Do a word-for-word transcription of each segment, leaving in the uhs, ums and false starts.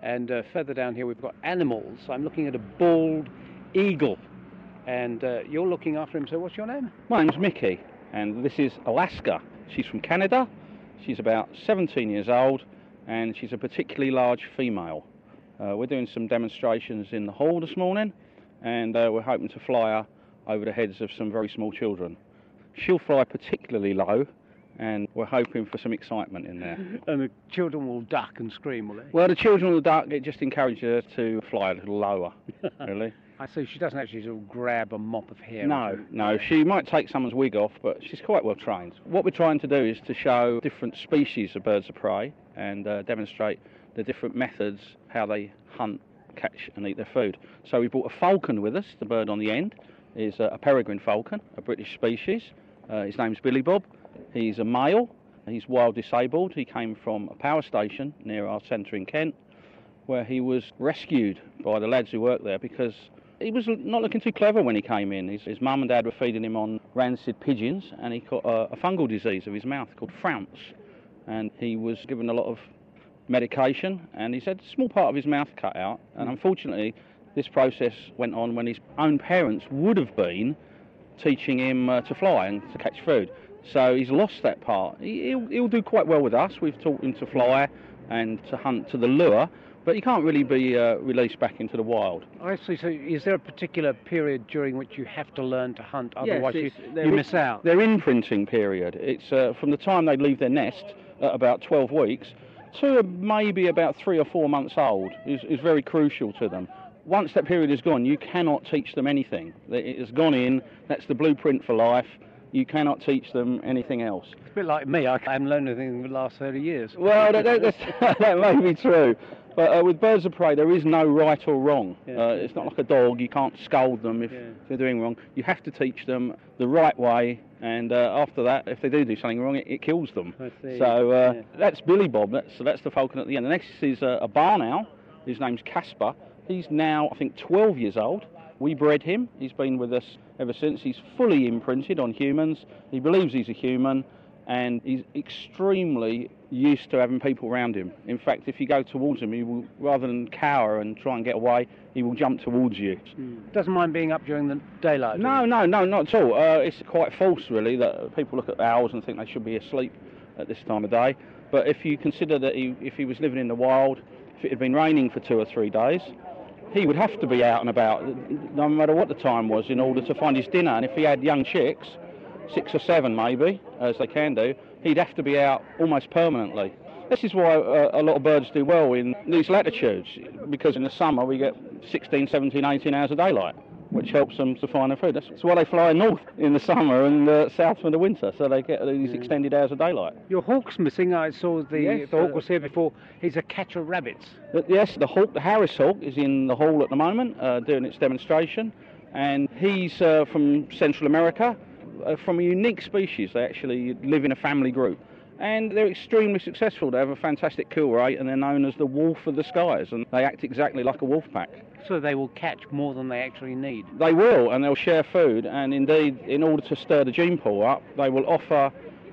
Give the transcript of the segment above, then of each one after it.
And uh, further down here we've got animals. I'm looking at a bald eagle, and uh, you're looking after him. So what's your name? My name's Mickey, and this is Alaska. She's from Canada. She's about seventeen years old, and she's a particularly large female. Uh, we're doing some demonstrations in the hall this morning, and uh, we're hoping to fly her over the heads of some very small children. She'll fly particularly low, and we're hoping for some excitement in there. And the children will duck and scream, will they? Well, the children will duck. It just encourages her to fly a little lower, really. I see. She doesn't actually sort of grab a mop of hair. No, no. She might take someone's wig off, but she's quite well trained. What we're trying to do is to show different species of birds of prey and uh, demonstrate the different methods, how they hunt, catch and eat their food. So we brought a falcon with us. The bird on the end is a peregrine falcon, a British species. Uh, his name's Billy Bob. He's a male. He's wild disabled. He came from a power station near our centre in Kent, where he was rescued by the lads who work there because he was not looking too clever when he came in. His, his mum and dad were feeding him on rancid pigeons, and he got a, a fungal disease of his mouth called Frounce. And he was given a lot of medication, and he's had a small part of his mouth cut out. And unfortunately, this process went on when his own parents would have been teaching him uh, to fly and to catch food. So he's lost that part. He, he'll, he'll do quite well with us. We've taught him to fly and to hunt to the lure, but he can't really be uh, released back into the wild. I see. So is there a particular period during which you have to learn to hunt, otherwise yes, you, you miss out? Their imprinting period. It's uh, from the time they leave their nest at about twelve weeks to maybe about three or four months old is, is very crucial to them. Once that period is gone, you cannot teach them anything. It has gone in, that's the blueprint for life. You cannot teach them anything else. It's a bit like me, I haven't learned anything in the last thirty years. Well, that, that, that may be true. But uh, with birds of prey, there is no right or wrong. Yeah. Uh, it's not like a dog. You can't scold them if, Yeah. if they're doing wrong. You have to teach them the right way, and uh, after that, if they do do something wrong, it, it kills them. I see. So uh, Yeah. that's Billy Bob. That's, so that's the falcon at the end. The next is uh, a barn owl. His name's Casper. He's now, I think, twelve years old. We bred him. He's been with us ever since. He's fully imprinted on humans. He believes he's a human, and he's extremely used to having people around him. In fact, if you go towards him, he will, rather than cower and try and get away, he will jump towards you. Mm. Doesn't mind being up during the daylight? No, no, no, not at all. Uh, it's quite false, really, that people look at owls and think they should be asleep at this time of day. But if you consider that he, if he was living in the wild, if it had been raining for two or three days, he would have to be out and about, no matter what the time was, in order to find his dinner. And if he had young chicks, six or seven maybe, as they can do, he'd have to be out almost permanently. This is why uh, a lot of birds do well in these latitudes, because in the summer we get sixteen, seventeen, eighteen hours of daylight, which helps them to find their food. That's why they fly north in the summer and uh, south in the winter, so they get these Yeah. extended hours of daylight. Your hawk's missing. I saw the, Yes, the hawk uh, was here before. He's a catcher of rabbits. Uh, Yes, the hawk, the Harris hawk, is in the hall at the moment uh, doing its demonstration, and he's uh, from Central America, uh, from a unique species. They actually live in a family group, and they're extremely successful. They have a fantastic kill rate, and they're known as the wolf of the skies, and they act exactly like a wolf pack. So they will catch more than they actually need. They will, and they'll share food, and indeed, in order to stir the gene pool up, they will offer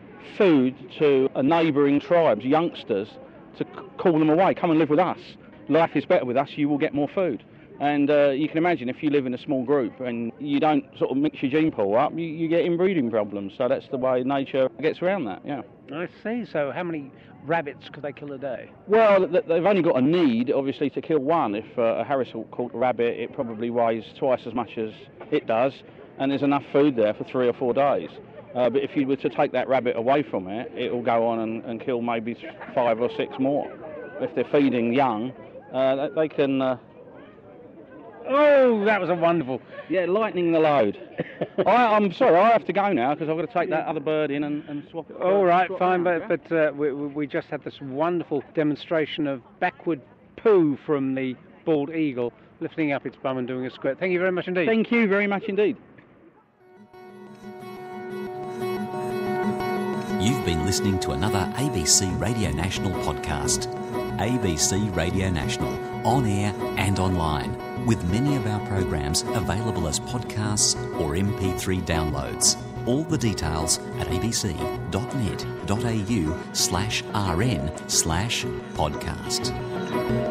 food to a neighbouring tribes, youngsters, to c- call them away. Come and live with us. Life is better with us. You will get more food. And uh, you can imagine if you live in a small group and you don't sort of mix your gene pool up, you, you get inbreeding problems. So that's the way nature gets around that, yeah. I see. So how many rabbits could they kill a day? Well, th- they've only got a need, obviously, to kill one. If uh, a Harris hawk caught a rabbit, it probably weighs twice as much as it does, and there's enough food there for three or four days. Uh, but if you were to take that rabbit away from it, it will go on and, and kill maybe five or six more. If they're feeding young, uh, they can... Uh, Oh, that was a wonderful. Yeah, lightening the load. I, I'm sorry, I have to go now because I've got to take that other bird in and, and swap it. All right, swap fine, around, but, but uh, we, we just had this wonderful demonstration of backward poo from the bald eagle, lifting up its bum and doing a squirt. Thank you very much indeed. Thank you very much indeed. You've been listening to another A B C Radio National podcast. A B C Radio National, on air and online, with many of our programs available as podcasts or M P three downloads. All the details at abc.net.au slash rn slash podcast.